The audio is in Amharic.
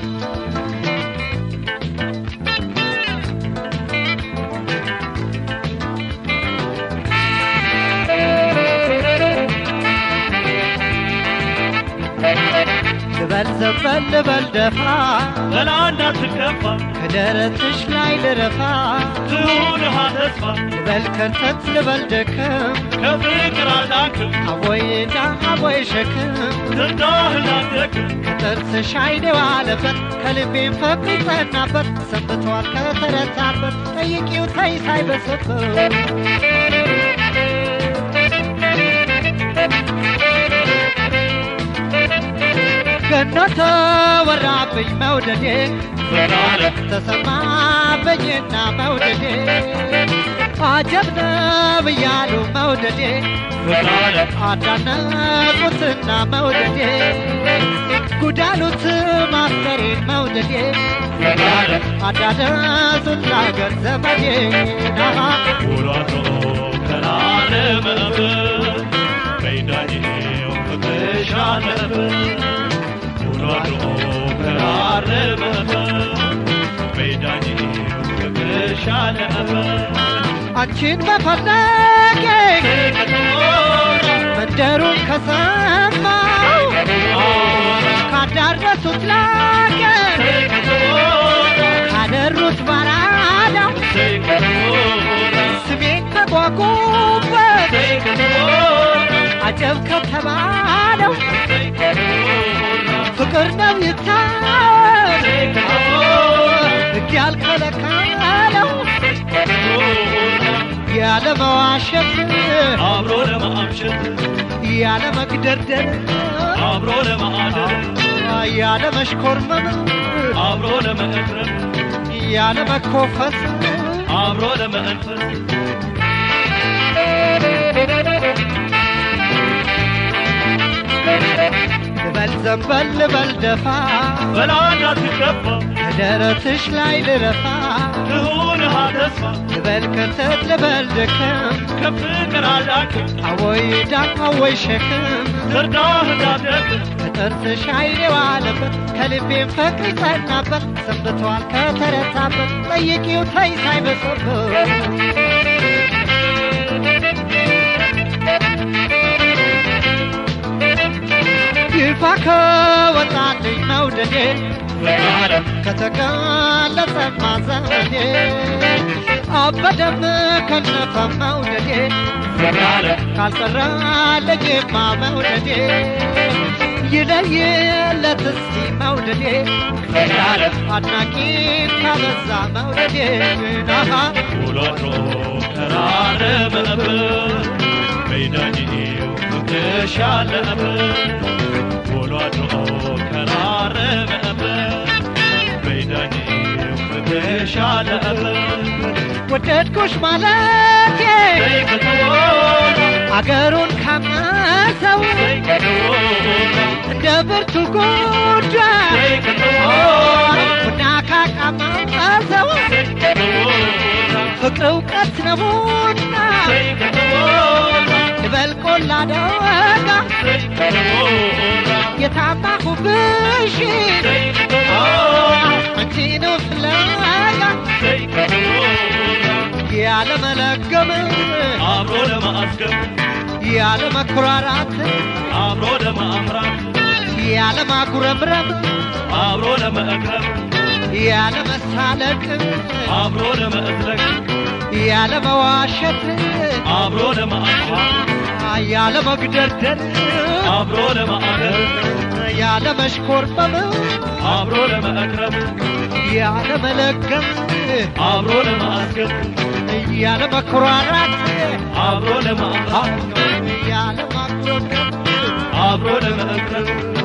ልበል ደፋ በላንዳ ትከፋ ከደረትሽ ላይ ልረፋ ትሁንሃ ተስፋ ልበል ከርተት ልበል ደከም ከፍቅር አልዳክም አቦይና አቦይ ሸክም ትርዳህና ደክም ከጥርስሽ አይኔ ዋለበት ከልቤም ፍቅር ጸናበት ሰንብቷል ከተረታበት ጠይቂው ተይ ሳይበስበት ገነተ ወራብኝ መውደዴ ፍቅራለ ተሰማብኝና መውደዴ አጀብ ነው ብያሉ መውደዴ ፍቅራለ አዳነቁትና መውደዴ ጉዳሉት ማፍቀሬን መውደዴ ፍቅራለ አዳነሱት ላገር ዘመዴ ናሃ ውሏቶ ከራነ መእብር በይዳኔው ፍቅሻነብ ውሏቶ ከራነ መእብር በይዳኔው ፍቅሻነብ አንቺን በፈለጌ መንደሩን ከሰማው ካዳረሱት ላገር ካደሩት ባራዳው ስሜን ከጓጉበት አጀብ ከተባለው ፍቅር ነው ይታወቅ ሕግ ያልከለከለው ያለ መዋሸት አብሮ ለማምሸት ያለ መግደርደር አብሮ ለማደር ያለ መሽኮርመም አብሮ ለመእክረም ያለ መኮፈስ አብሮ ለመእንፈስ ልበል ዘንበል ልበል ደፋ በላንዳ ትከፋ ከደረትሽ ላይ ልረፋ ትሁንሃ ተስፋ ልበል ከርተት ልበል ደከም ከፍቅር አልዳክም አወይ ዳም አወይ ሸክም ትርዳህና ደክም ከጥርስሽ አይኔ ዋለበት ከልቤም ፍቅር ጸናበት ሰንብቷል ከተረታበት ጠይቂው ተይ ሳይበስበት ይፋ ከወጣልኝ መውደዴ ፍቅራለ ከተገለጸ ማዘኔ አበደም ከነፈ መውደዴ ፍቅራለ ካልቀረልኝማ መውደዴ ይለየለት እስቲ መውደዴ ፍቅራለ አድናቂን ካበዛ መውደዴ ናሃ ውሏቶ ከራነ መእብር በይዳኔው ፍቅሻነብ ውሏቶ ከራነ መእብር በይዳኔው ፍቅሻነብ ወደድኩሽ ማለቴ አገሩን ካመሰው እንደ ብርቱ ጉዳይ ቡና ካቃመሰው ፍቅር እውቀት ነውና ልበል ቆላ ደጋ የታማሁብሽ አንቺ ነው ፍለጋ ያለ መለገም አብሮ ለማስገም ያለ መኩራራት አብሮ ለማምራት ያለ ማጉረምረም አብሮ ለመእክረም ያለ መሳለቅ አብሮ ለመእዝለቅ ያለ መዋሸት አብሮ ለማምሸት ያለ መግደርደር አብሮ ለማደር ያለ መሽኮርመም አብሮ ለመእክረም ያለ መለገም አብሮ ለማስገም ያለ መኩራራት አብሮ ለማምራት ያለ ማጉረምረም አብሮ ለመእክረም